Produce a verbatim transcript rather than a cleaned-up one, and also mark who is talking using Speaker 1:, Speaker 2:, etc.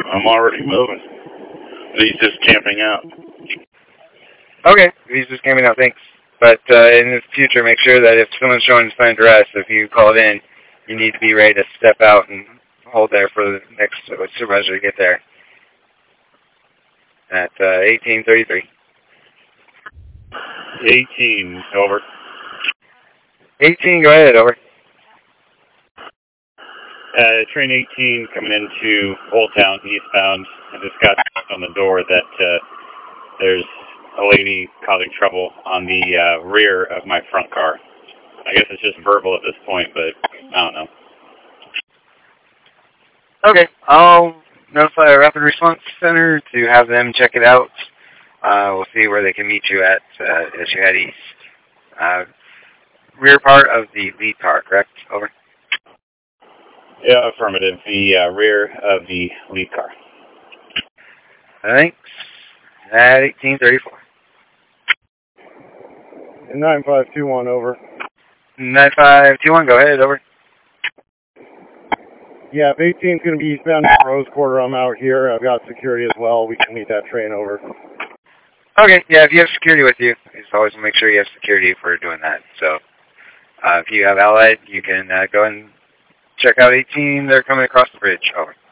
Speaker 1: I'm already moving. He's just camping out.
Speaker 2: Okay, he's just camping out, thanks. But uh, in the future, make sure that if someone's showing signs of arrest, if you call it in, you need to be ready to step out and hold there for the next supervisor to get there. At uh, eighteen thirty-three.
Speaker 1: eighteen, over.
Speaker 2: eighteen, go ahead, over.
Speaker 1: Uh, train eighteen coming into Old Town, eastbound. I just got on the door that uh, there's a lady causing trouble on the uh, rear of my front car. I guess it's just verbal at this point, but I don't know.
Speaker 2: Okay, I'll notify a Rapid Response Center to have them check it out. Uh, we'll see where they can meet you at uh, as you head east. Uh, rear part of the lead car, correct? Over.
Speaker 1: Yeah, affirmative. The uh, rear of the lead car.
Speaker 2: Thanks. At eighteen thirty-four.
Speaker 3: nine five two one, over.
Speaker 2: nine five two one, go ahead, over.
Speaker 3: Yeah, if eighteen's going to be eastbound Rose Quarter, I'm out here. I've got security as well. We can meet that train, over.
Speaker 2: Okay, yeah, if you have security with you, just always make sure you have security for doing that. So uh, if you have Allied, you can uh, go and check out eighteen. They're coming across the bridge, over.